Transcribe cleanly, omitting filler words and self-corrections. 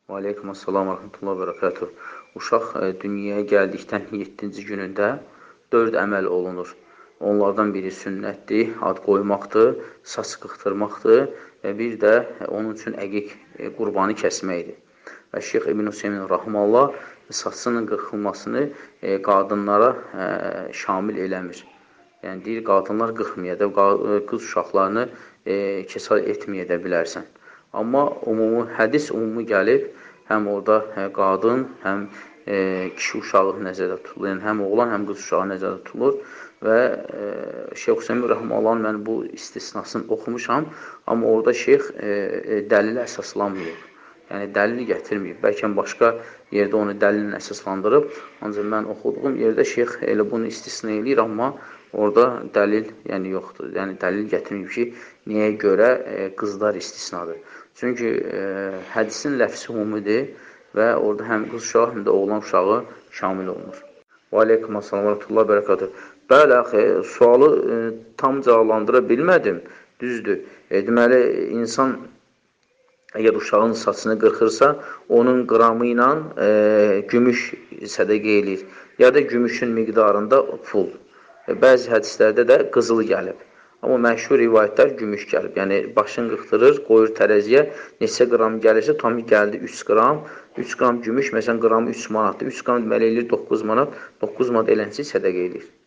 Və aleykum assalam və rəhmətullah və bərəkatuh. Uşaq dünyaya gəldikdən 7-ci günündə 4 əməl olunur. Onlardan biri sünnətdir, ad qoymaqdır, saç qıxdırmaqdır və bir də onun üçün əqiq qurbanı kəsməkdir. Və Şeyx İbn Hüseymin Rahmanullah saçının qırxılmasını qadınlara şamil eləmir. Yəni, deyir, qadınlar qırxmaya da, qız uşaqlarını kesal etməyə də bilərsən. Amma hədis umumi gəlib, həm orada qadın, həm kişi uşağı nəzərdə tutulur, yəni həm oğlan, həm qız uşağı nəzərdə tutulur və Şeyx Hüseymin Rəhməllahın mən bu istisnasını oxumuşam, amma orada şeyx dəlilə əsaslanmıyor. Yəni, dəlil gətirməyib. Bəlkə başqa yerdə onu dəlillə əsaslandırıb, ancaq mən oxuduğum yerdə şeyx elə bunu istisna eləyir, amma orada dəlil yoxdur. Yəni, dəlil gətirməyib ki, niyə görə qızlar istisnadır. Çünki hədisin ləfsi umumidir və orada həm qız uşağı, həm də oğlan uşağı şamil olunur. Və aleykum assalam və rəhmətullah bərəkatuh. Bəli, sualı tam cavablandıra bilmədim. Düzdür. Deməli, insan əgər uşağın saçını qırxırsa, onun qramı ilə gümüş sədəqə eləyir. Ya da gümüşün miqdarında pul. Bəzi hədislərdə də qızıl gəlib. Amma məşhur rivayətlər gümüş gəlib. Yəni, başını qıxdırır, qoyur tərəziyə, neçə qram gəlirsə, tam gəldi 3 qram. 3 qram gümüş, məsələn, qramı 3 manatdır. 3 qram deməli eləyir 9 manat. 9 manat eləncə sədəqə eləyir.